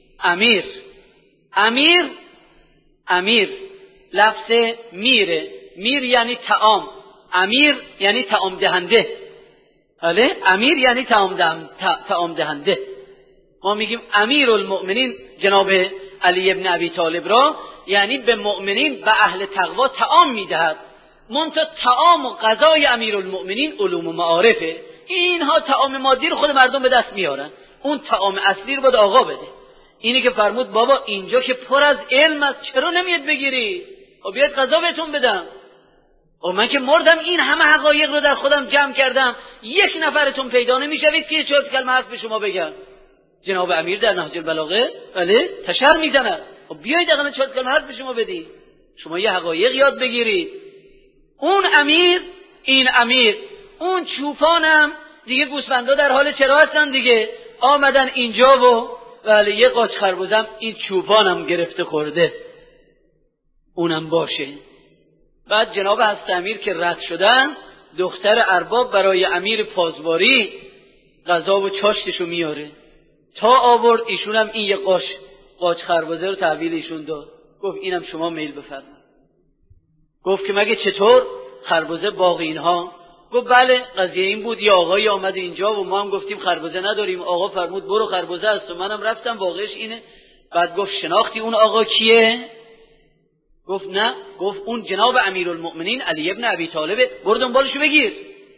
امیر لفظ میره، میر یعنی طعام، امیر یعنی طعام دهنده. بله امیر یعنی طعام دهنده. ما میگیم امیر المؤمنین جناب علی ابن ابی طالب را یعنی به مؤمنین و اهل تقوا طعام میدهد. منتها طعام و غذای امیرالمؤمنین علوم و معارفه. اینها طعام مادی رو خود مردم به دست میارن، اون طعام اصلی رو باید آقا بده. اینی که فرمود بابا اینجا که پر از علم است، چرا نمیاد بگیری؟ و بیاد غذا بهتون بدم. و من که مردم این همه حقایق رو در خودم جمع کردم، یک نفرتون پیدا نمیشوید که 4 کلمه حرف به شما بگم. جناب امیر در نهج البلاغه بله تشر میزند. و بیایید اقلا 4 کلمه حرف به شما بدی، شما یه حقایق یاد بگیرید. اون امیر، این امیر، اون چوپانم دیگه، گوسفندا در حال چرا هستن دیگه، آمدن اینجا و بله یه قاچ خربزم این چوپانم گرفته خورده، اونم باشه. بعد جناب حضرت امیر که رد شدن، دختر ارباب برای امیر پازواری غذا و چاشتشو میاره، تا آورد ایشونم این یه قاچ خربزه رو تحویل ایشون داد. گفت اینم شما میل بفرمایید. گفت که مگه چطور خربزه باقی اینها؟ گفت بله قضیه این بود، یه آقایی آمد اینجا و ما هم گفتیم خربزه نداریم، آقا فرمود برو خربزه است و منم رفتم واقعش اینه. بعد گفت شناختی اون آقا کیه؟ گفت نه. گفت اون جناب امیرالمؤمنین علی ابن ابی طالب، برو دنبالشو بگیر.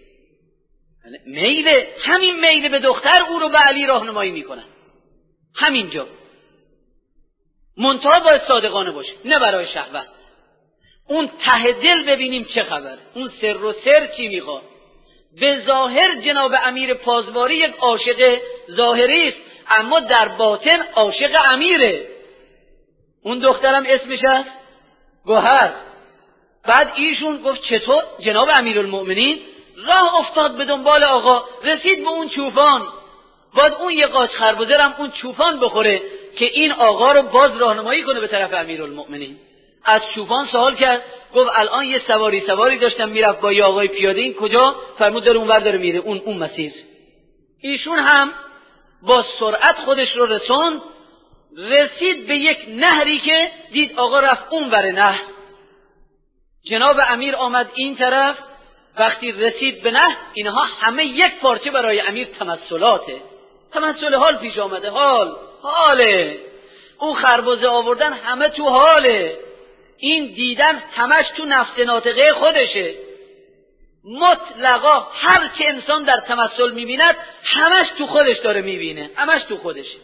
میله، همین میله به دختر او رو به علی راهنمایی میکنن، همینجا. منتها باید صادقانه باشه، نه برای شهوت. اون ته دل ببینیم چه خبر، اون سر و سر چی میخواد. به ظاهر جناب امیر پازواری یک عاشق ظاهری است، اما در باطن عاشق امیره. اون دخترم اسمش است گوهر. بعد ایشون گفت چطور؟ جناب امیرالمؤمنین راه افتاد به دنبال آقا، رسید به اون چوپان. بعد اون یه قاچ خربزه هم اون چوپان بخوره که این آقا رو باز راهنمایی کنه به طرف امیرالمؤمنین. از چوپان سوال کرد، گفت الان یه سواری داشتم میرفت با یه آقای پیاده، این کجا؟ فرمود داره اونور داره میره، اون مسیر. ایشون هم با سرعت خودش رو رسوند، رسید به یک نهری که دید آقا رفت اونور نهر. جناب امیر آمد این طرف، وقتی رسید به نهر، اینها همه یک پارچه برای امیر تمثلاته، تمثل حال پیش آمده، حاله. اون خربزه آوردن همه تو حاله، این دیدن همش تو نفس ناطقه خودشه. مطلقا هر چه انسان در تمثل میبیند همش تو خودش داره میبینه، همش تو خودشه.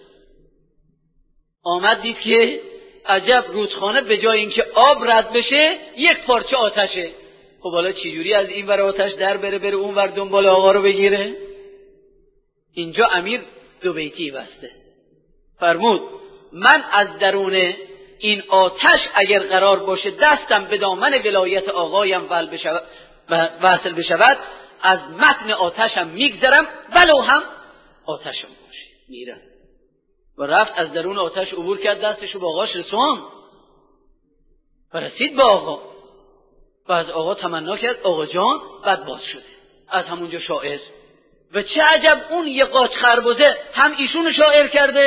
آمد دید که عجب، رودخانه به جای اینکه آب رد بشه یک پارچه آتشه. خب حالا چجوری از این ور آتش در بره اون ور دنبال آقا رو بگیره؟ اینجا امیر 2 بیتی بسته، فرمود من از درون این آتش اگر قرار باشه دستم به دامن ولایت آقایم وصل بشود، از متن آتشم میگذرم ولو هم آتشم باشه. میرم و رفت از درون آتش عبور کرد، دستشو با آقاش رسوند و رسید با آقا. و از آقا تمنا کرد آقا جان، بعد باز شده از همونجا شاعر. و چه عجب اون یه قاچ خربزه هم ایشونو شاعر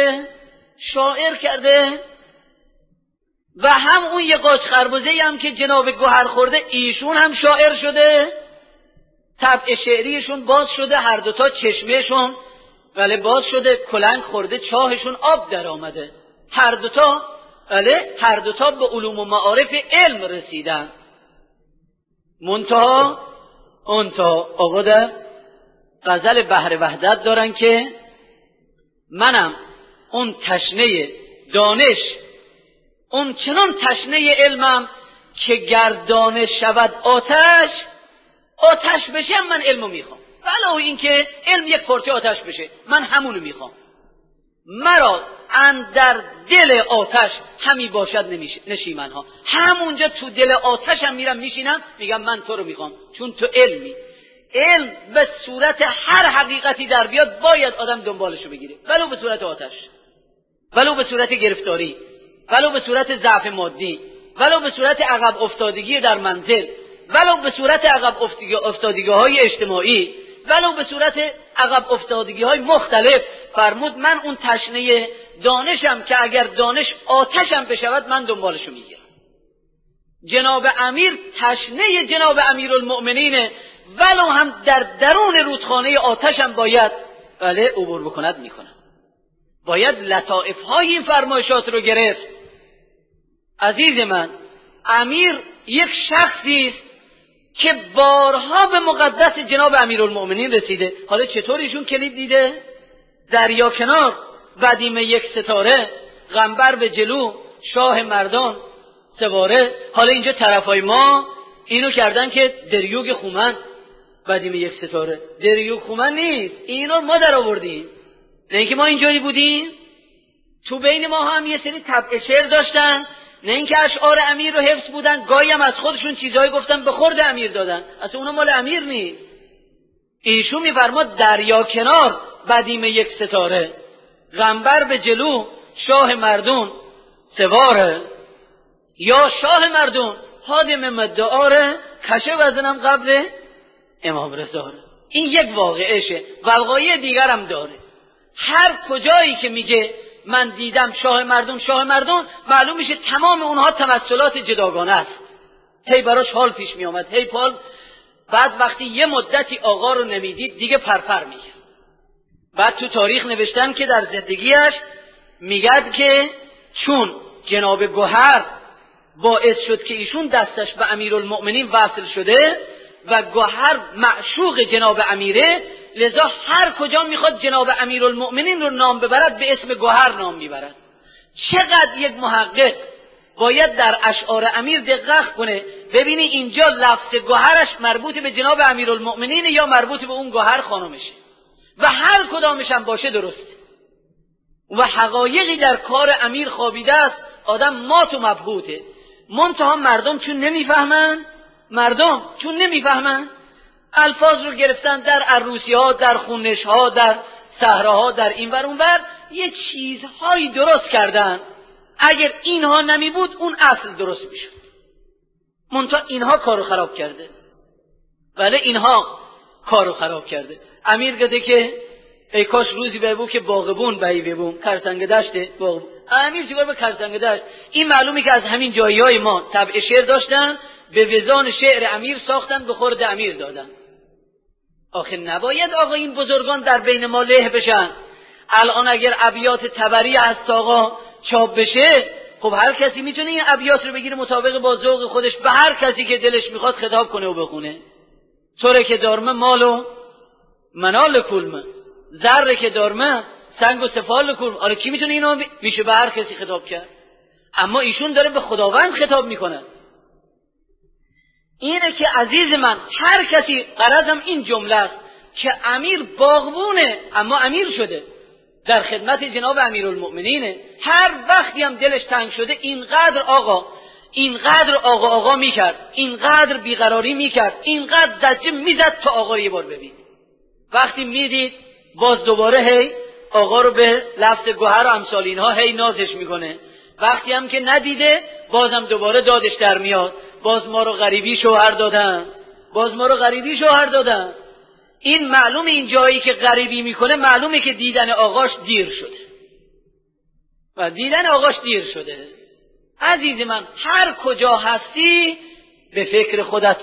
کرده و هم اون یه قاچ خربزه هم که جناب گوهر خورده ایشون هم شاعر شده، طبع شعریشون باز شده، هر دوتا چشمهشون بله باز شده، کلنگ خورده، چاهشون آب در آمده، هر دوتا به علوم و معارف علم رسیدن. منتها آقا در غزل بحر وحدت دارن که منم اون تشنه دانش، اون چنان تشنه علمم که گردانش شود آتش بشه، من علمو میخوام. ولو این که علم یک پارچه آتش بشه، من همونو میخوام. مرا اندر دل آتش همی باشد نشیمنها، همونجا تو دل آتشم میرم میشینم، میگم من تو رو میخوام، چون تو علمی. علم به صورت هر حقیقتی در بیاد باید آدم دنبالشو بگیره، ولو به صورت آتش، ولو به صورت گرفتاری، ولو به صورت ضعف مادی، ولو به صورت عقب افتادگی در منزل، ولو به صورت عقب افتادگی های اجتماعی، ولو به صورت عقب افتادگی های مختلف. فرمود من اون تشنه دانشم که اگر دانش آتشم بشود من دنبالشو میگیرم. جناب امیر تشنه جناب امیرالمؤمنینه، ولو هم در درون رودخانه آتشم باید عبور بکند میکنم. باید لطائف های این فرمایشات رو گرفت. عزیز من، امیر یک شخصی است که بارها به مقدس جناب امیرالمؤمنین رسیده. حالا چطور ایشون کلید دیده؟ دریا کنار، بدیم یک ستاره، غنبر به جلو، شاه مردان، سواره. حالا اینجا طرفای ما اینو کردن که دریوگ خومن، بدیم یک ستاره. دریوگ خومن نیست، اینو ما در آوردیم، نه اینکه ما اینجایی بودیم. تو بین ما هم یه سری طبع شعر داشتن، نه اینکه اشعار امیر رو حفظ بودن، گاهی هم از خودشون چیزایی گفتن به خورد امیر دادن، اصلا اونا مال امیر نیست. ایشون میفرماد دریا کنار، بدیم یک ستاره، غنبر به جلو، شاه مردون سواره. یا شاه مردون حادم مدعاره، کشه وزنم قبل امام رضا. این یک واقعشه، وقایع دیگر هم داره. هر کجایی که میگه من دیدم شاه مردون معلوم میشه تمام اونها تمثلات جداگانه است. هی براش حال پیش میامد، هی پال. بعد وقتی یه مدتی آقا رو نمیدید دیگه پرپر میگه. بعد تو تاریخ نوشتن که در زندگیش میگد که چون جناب گوهر باعث شد که ایشون دستش به امیرالمؤمنین وصل شده و گوهر معشوق جناب امیره، لذا هر کجا میخواد جناب امیرالمؤمنین رو نام ببرد به اسم گوهر نام میبرد. چقدر یک محقق باید در اشعار امیر دقت کنه ببینی اینجا لفظ گوهرش مربوط به جناب امیرالمؤمنین یا مربوط به اون گوهر خانمشه، و هر کدامش هم باشه درسته. و حقایقی در کار امیر خوابیده است، آدم مات و مبهوته. منتها مردم چون نمیفهمن الفاظ رو گرفتن در عروسی ها، در خونش ها، در صحراها، در این ور اون ور یه چیزهایی درست کردن. اگر اینها نمی بود اون اصل درست میشد. منتها اینها کارو خراب کرده. بله اینها کارو خراب کرده. امیر گفته که ای کاش روزی ببو که باغبون بهی ببوم، کرسنگ دشته باغبون. امیر چیکار به کرسنگ دشت؟ این معلومه که از همین جایهای ما طبع شعر داشتن، به وزان شعر امیر ساختن، به خورد امیر دادن. آخه نباید آقا این بزرگان در بین ما له بشن. الان اگر ابیات طبری هست آقا چاپ بشه، خب هر کسی میتونه این ابیات رو بگیره مطابق با ذوق خودش به هر کسی که دلش میخواد خطاب کنه و بخونه. طوره که دارمه مالو منال کلمه، ذره که دارمه سنگ و سفال کلمه. آره کی میتونه اینو میشه به هر کسی خطاب کرد؟ اما ایشون داره به خداوند خطاب میکنه. اینه که عزیز من هر کسی، غرضم این جمله است که امیر باغبونه اما امیر شده، در خدمت جناب امیرالمؤمنینه. هر وقتی هم دلش تنگ شده اینقدر آقا میکرد، اینقدر بیقراری میکرد، اینقدر زجه میزد تا آقا رو یه بار ببین. وقتی میدید باز دوباره هی آقا رو به لفظ گوهر و امثال اینها هی نازش میکنه. وقتی هم که ندیده بازم دوباره دادش در میاد، باز ما رو غریبی شوهر دادن. این معلومه این جایی که غریبی میکنه معلومه که دیدن آقاش دیر شده. عزیز من هر کجا هستی به فکر خودت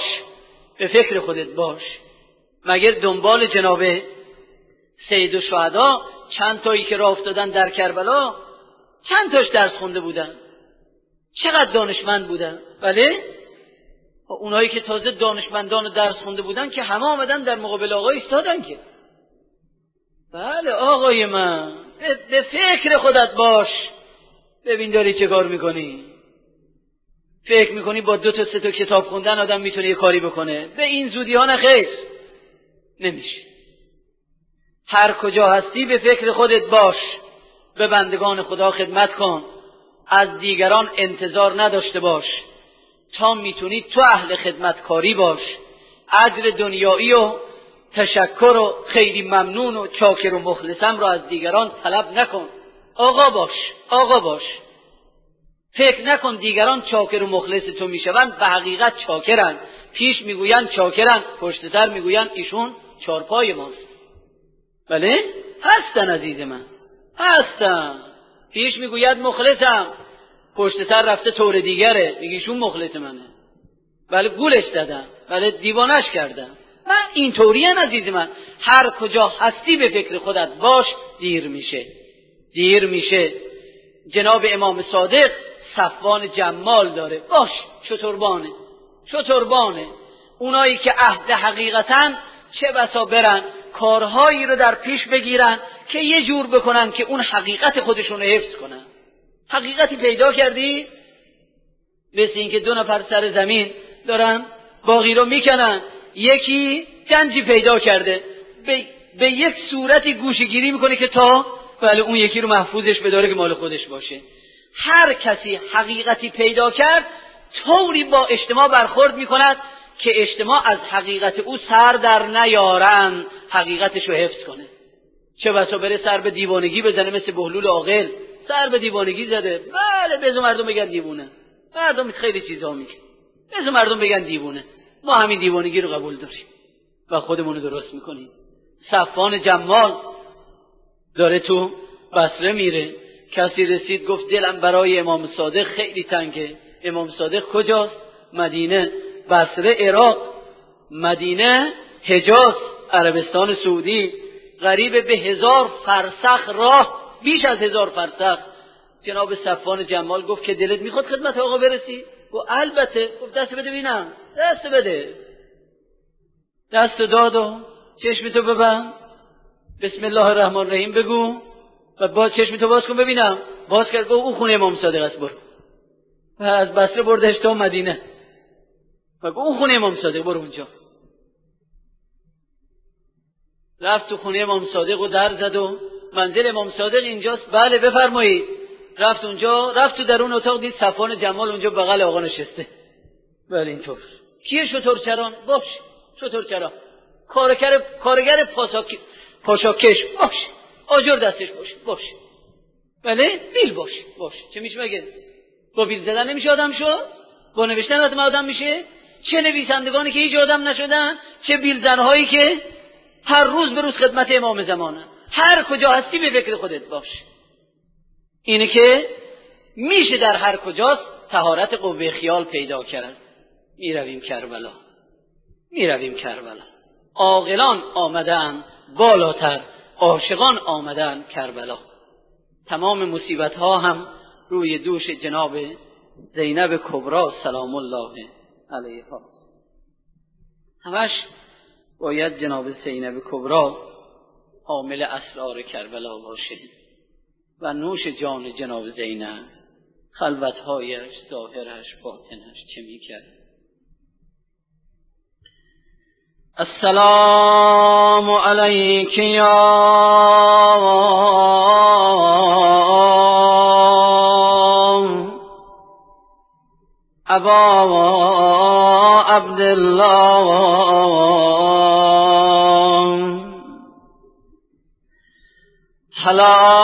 باش. مگر دنبال جناب سید الشهدا چند تایی که راه افتادن در کربلا چند تاش درس خونده بودن، چقدر دانشمند بودن؟ بله اونایی که تازه دانشمندان و درس خونده بودن که همه آمدن در مقابل آقا ایستادن که بله آقای من به فکر خودت باش. ببین داری چه کار میکنی؟ فکر میکنی با 2 تا 3 تا کتاب خوندن آدم میتونه یه کاری بکنه؟ به این زودی ها نخیر، نمیشه. هر کجا هستی به فکر خودت باش، به بندگان خدا خدمت کن، از دیگران انتظار نداشته باش. تا میتونی تو اهل خدمتکاری باش. اجر دنیایی و تشکر و خیلی ممنون و چاکر و مخلصم رو از دیگران طلب نکن. آقا باش. فکر نکن دیگران چاکر و مخلص تو میشوند، به حقیقت چاکرن. پیش میگوین چاکرن، پشت سر میگوین ایشون چارپای ماست. بله هستن عزیز من، هستن. پیش میگوید مخلصم، پشت سر رفته طور دیگره، میگه ایشون مخلص منه. بله گولش دادم، بله دیوانش کردم. من اینطوری عزیز من، هر کجا هستی به فکر خودت باش. دیر میشه. جناب امام صادق صفوان جمال داره. باش، شتربانه. اونایی که عهد حقیقتاً چه بسا برن کارهایی رو در پیش بگیرن که یه جور بکنن که اون حقیقت خودشون رو حفظ کنن. حقیقتی پیدا کردی؟ مثل این که 2 نفر سر زمین دارن باغی رو میکنن، یکی گنجی پیدا کرده، به یک صورتی گوشه‌گیری میکنه که تا اون یکی رو محفوظش بداره که مال خودش باشه. هر کسی حقیقتی پیدا کرد طوری با اجتماع برخورد میکند که اجتماع از حقیقت او سر در نیارن، حقیقتش رو حفظ کنه. چه بسا بره سر به دیوانگی بزنه، مثل بهلول عاقل سر به دیوانگی زده. بله، بذار مردم بگن دیوونه. مردم خیلی چیزا میگن، بذار مردم بگن دیوونه. ما همین دیوانگی رو قبول داریم و خودمون رو درست میکنیم. صفوان جمال داره تو بصره میره، کسی رسید گفت دلم برای امام صادق خیلی تنگه. امام صادق کجاست؟ مدینه. بصره عراق، مدینه حجاز عربستان سعودی، قریب به 1000 فرسخ راه، بیش از 1000 فرسخ. جناب صفوان جمال گفت که دلت میخواد خدمت آقا برسی؟ گفت البته. گفت دست بده ببینم. دست بده. دست داد و چشمتو ببند، بسم الله الرحمن الرحیم بگو و با چشمتو باز کن ببینم. باز کرد، گفت او خونه امام صادق است، برو. و از بصره بردش تا مدینه و گفت او خونه امام صادق، برو اونجا. رفت تو خونه امام صادق و در زد و منزل امام صادق اینجاست؟ بله بفرمایید. رفت اونجا، رفت تو درون اتاق، دید صفوان جمال اونجا بغل آقا نشسته. بله اینطور. کیه شترچران؟ باش، شترچران. کارگر پاشاکش باش، آجر دستش باش. بله بیل باش. چه میشه مگه؟ با بیل زدن نمیشه آدم شد؟ با نوشتن آدم میشه؟ چه نویسندگانی که هیچ آدم نشدن، چه بیل زنهایی که هر روز به روز خدمت امام زمانه. هر کجا هستی به فکر خودت باش. اینه که میشه در هر کجاست طهارت قوه خیال پیدا کرد. میرویم کربلا. عاقلان آمدن بالاتر، عاشقان آمدن کربلا. تمام مصیبت ها هم روی دوش جناب زینب کبری سلام الله علیها. همش باید جناب زینب کبری حامل اسرار کربلا باشه و نوش جان جناب زینب، خلوتهایش، ظاهرش، باطنش چه میکرد. السلام علیک یا ابا عبدالله، حالا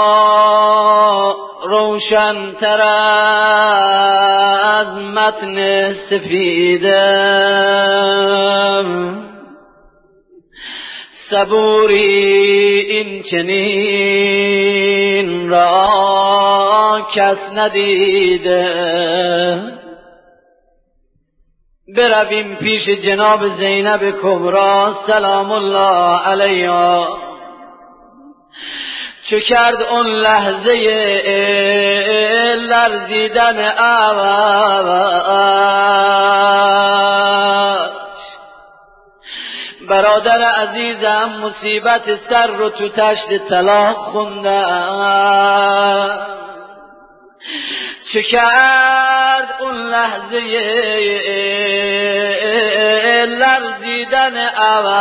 روشن تر از متن سفیدم، صبوری این چنین را کس ندیده. برویم پیش جناب زینب کبری سلام الله علیها. چه کرد اون لحظه لرزیدن آواز، برادر عزیزم مصیبت سر رو تو تشت طلاق خوندم. چه کرد اون لحظه لرزیدن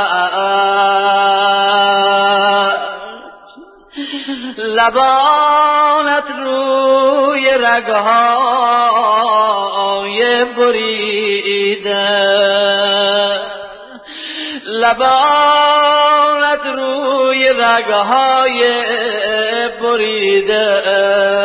آواز، لبانت روی رگهای بریده، لبانت روی رگهای بریده.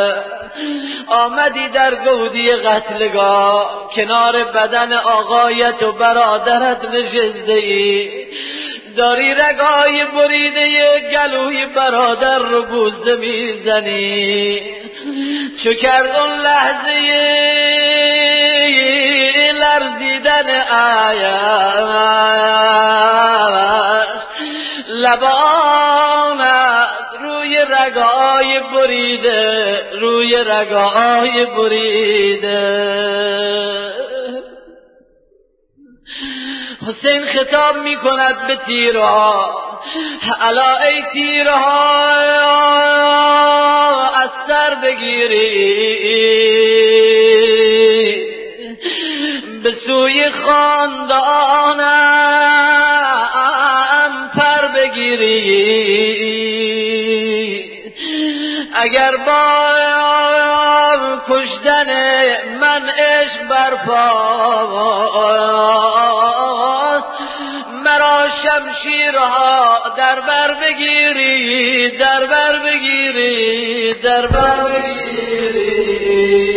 آمدی در گودی قتلگاه، کنار بدن آقایت و برادرت نشسته ای، داری رگای بریده گلوی برادر رو بوسه میزنی. چه کرد اون لحظه لرزیدن آیش، لبانت روی رگای بریده، روی رگاهای بریده. حسین خطاب می کند به تیرها: الا ای تیرها از سر بگیری، به سوی خاندانم پر بگیری. اگر با کشتن من عشق برپاست، مرا شمشیرها در بر بگیری، در بر بگیری، در بر بگیری.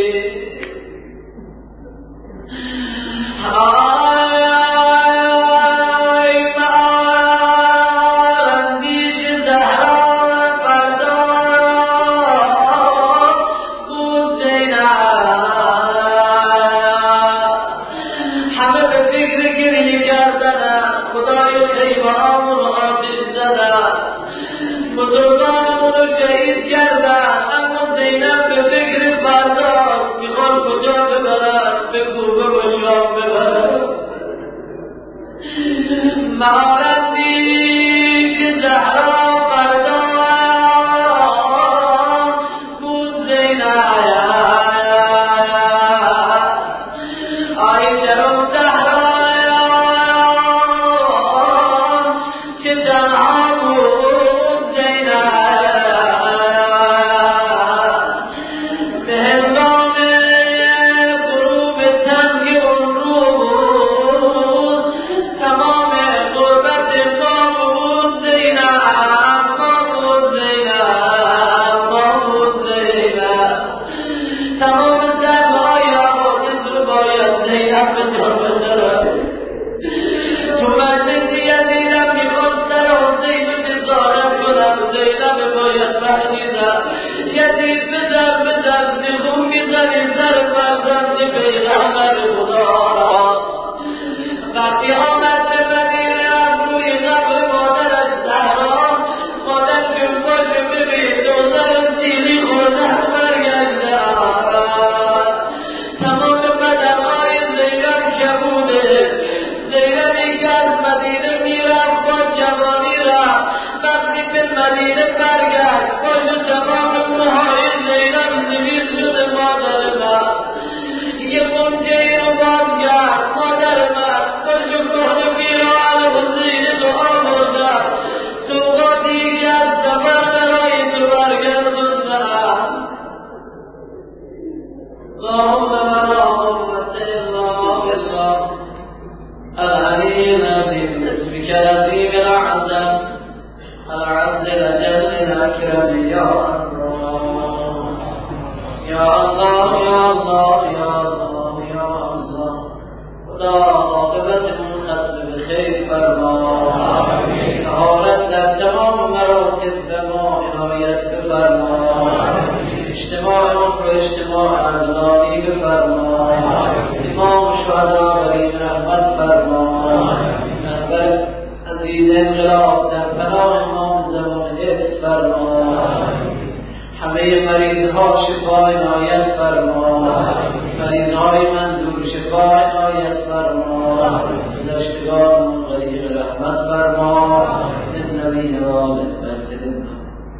همه مریض ها شفای نایت